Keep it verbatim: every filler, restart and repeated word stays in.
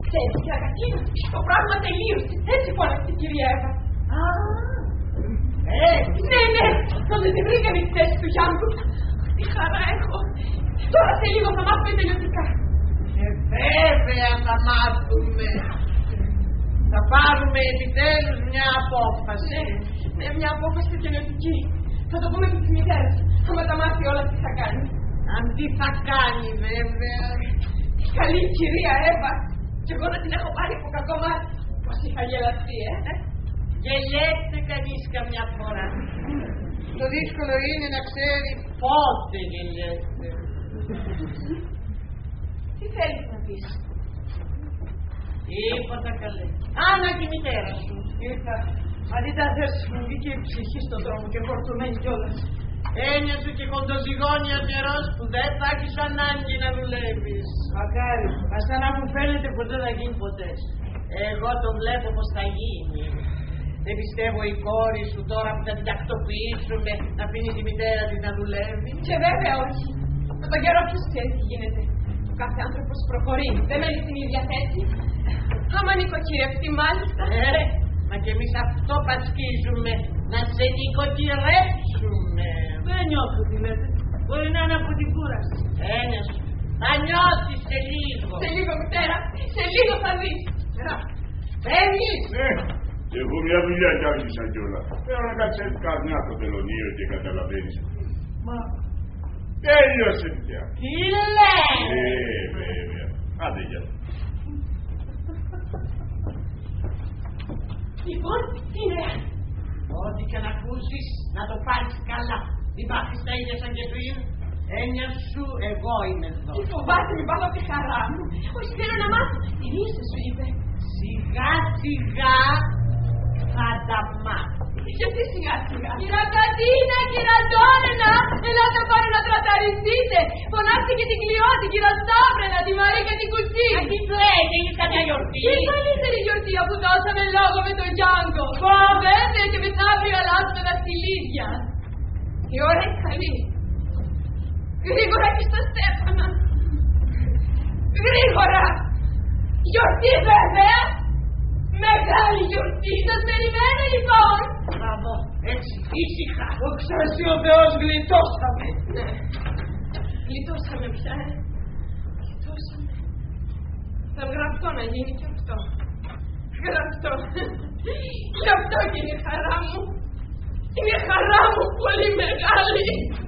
Ξέρεις, κυρία Κατίνα, το πράγμα τελείωσε. Έτσι φώναξε η κυρία Εύα. Α, έτσι. Ναι, ναι, τότε τη βρήκαμε τη θέση του Γιάννου. Τι χαρά έχω. Τώρα σε λίγο θα μάθουμε τελειωτικά. Ε, βέβαια θα μάθουμε. Θα πάρουμε επιτέλους μια απόφαση. Ναι, ναι, μια απόφαση τελειωτική. Θα το πούμε και στη μητέρα σου. Άμα τα μάθει όλα τι θα κάνει. Αν τι θα κάνει βέβαια. Καλή κυρία Εύα. Κι εγώ να την έχω πάρει από κακό μάτι. Πώς είχα γελαστεί, ε. Γελιέται κανείς καμιά φορά. Το δύσκολο είναι να ξέρει πότε γελιέται. Τι θέλεις να πεις? Τίποτα καλέ. Άννα και η μητέρα σου. Ήρθα. Αντιτάθες μου βγήκε η ψυχή στον δρόμο και φορτωμένη κιόλας. Έννοια σου και κοντοζυγόνια νερός που δεν θα έχεις ανάγκη να δουλεύεις. Μακάρι, μα σαν να μου φαίνεται πως δεν θα γίνει ποτέ. Εγώ το βλέπω πως θα γίνει. Δεν πιστεύω η κόρη σου τώρα που θα την τακτοποιήσουμε να αφήνει τη μητέρα της να δουλεύει. Και βέβαια όχι. Με τον καιρό ποιος ξέρει τι γίνεται. Ο κάθε άνθρωπος προχωρεί. Δεν μένει στην ίδια θέση. Άμα νοικοκυρευτεί μάλιστα. Ε, μα κι εμείς αυτό πασχίζουμε. Να σε νοικοκυρέψουμε. Δεν νιώθω τι λέτε. Μπορεί να είναι από την κούραση. Έννοια σου. Θα νιώσεις σε λίγο. Σε λίγο μητέρα. Σε λίγο θα δεις. Φεύγεις. Ναι. Εγώ μια δουλειά κι άρχισα κιόλα. Θέλω να κάτσει καμιά στο τελωνίο και καταλαβαίνεις. Μα... Τέλειωσε πια. Τι λες. Ε, βέβαια. Άντε γεια. Λοιπόν, τι είναι. Ό,τι και να ακούσεις, να το πάρεις καλά. Μην πάθεις τα ίδια σαν και πριν. Έννοια σου, εγώ είμαι εδώ. Τι φοβάσαι, μην πάω από τη χαρά μου. Όχι, θέλω να μάθω. Τι είσαι, σου είπε. Σιγά σιγά θα τα μάθεις. Γιατί σιγά σιγά. Κύρα Κατίνα, κύρα Ντόνενα, ελάτε πάνω να τραταριστείτε. Φωνάξτε και την Κλειώτη, κύρα Σταύρενα, τη Μαρή και την Κουτσί. Μα τι λέει, έχεις κάποια γιορτή. Τι καλύτερη γιορτή αφού δώσαμε λόγο με τον Γιάνγκο. Πω βέβαια και μεθαύριο αλλάζουμε δαχτυλίδια. Η ώρα είναι καλή. Γρήγορα και στο Στέφανα. Γρήγορα. Γιορτή βέβαια. Μεγάλη γιορτή. Σας περιμένω λοιπόν. Μπράβο, έτσι, ήσυχα. Δόξα εσύ ο Θεός, γλιτώσαμε. Ναι. Γλιτώσαμε πια, ε. Γλιτώσαμε. Θα γραφτώ να γίνει και αυτό. Γραφτώ. Γι' αυτό και είναι η χαρά μου. Είναι η χαρά μου πολύ μεγάλη.